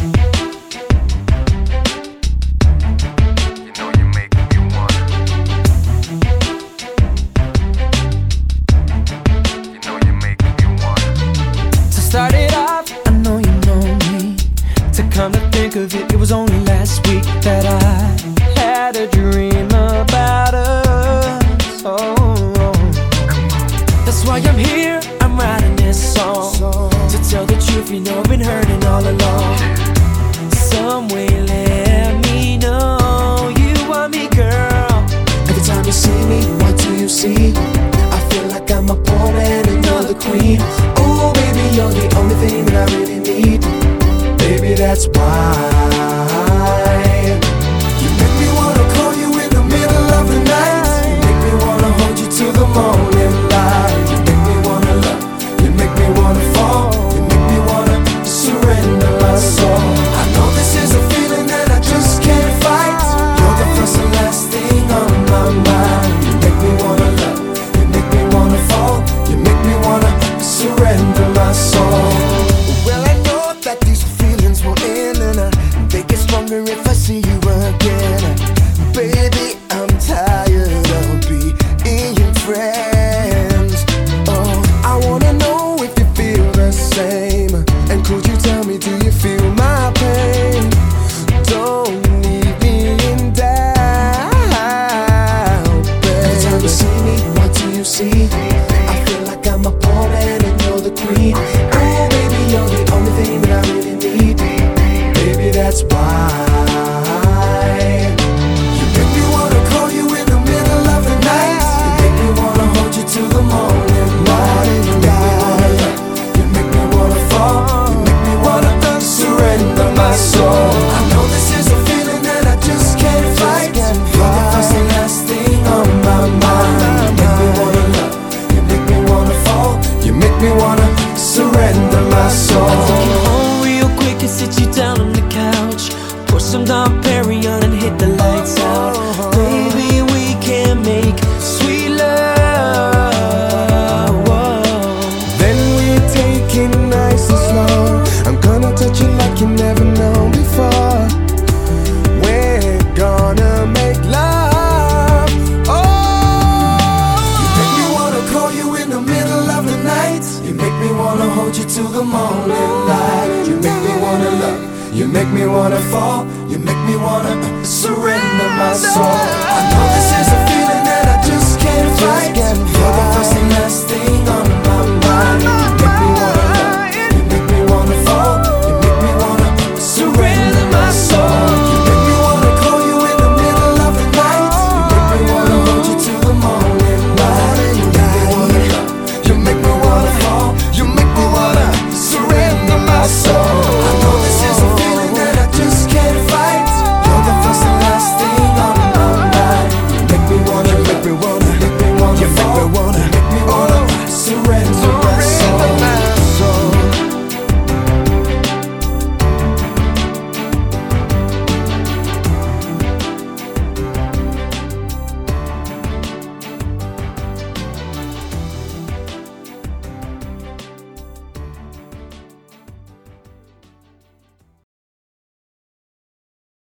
Started off, I know you know me. To come to think of it, it was only last week that I had a dream about us. Oh, that's why I'm here, I'm writing this song. To tell the truth, you know I've been hurting all along. Some way let me know you want me, girl. Every time you see me, what do you see? I feel like I'm a pawn and you're the queen. Oh baby, you're the only thing that I really need. Baby, that's why you make me wanna call you in the middle of the night. You make me wanna hold you till the morning light. You make me wanna love, you make me wanna fall. You make me wanna surrender my soul. I know this is a feeling that I just can't fight. You're the first and last thing on my mind. You make me wanna love, you make me wanna fall. You make me wanna surrender my soul. Well, I know that these feelings will end, and they get stronger if I see you again. Baby, I'm tired of being friends. Oh, I wanna know if you feel the same. And could you tell me, do you feel my pain? Don't leave me in doubt, babe. Every time you see me, what do you see? I feel like I'm a pawn and you're the queen. Oh baby, you're the only thing that I really need. Baby, that's why you make me wanna call you in the middle of the night. You make me wanna hold you till the morning light. You make me wanna love, you make me wanna fall. You make me wanna surrender my soul. I know this is a feeling that I just can't fight. You're the first and last thing on my mind. You make me wanna love, you make me wanna fall. You make me wanna surrender my soul. I take you home real quick and sit you down on the couch. Pour some Dom Perignon and hit the lights out. Baby, we can make sweet love. Whoa. Then we take it nice and slow. I'm gonna touch you like you never known before. We're gonna make love. Oh, you make me wanna call you in the middle of the night. You make me wanna hold you till the morning light. You make me wanna love, you make me wanna fall. You make me wanna surrender my soul. I know this is a feeling that I just can't fight. You're the first and last thing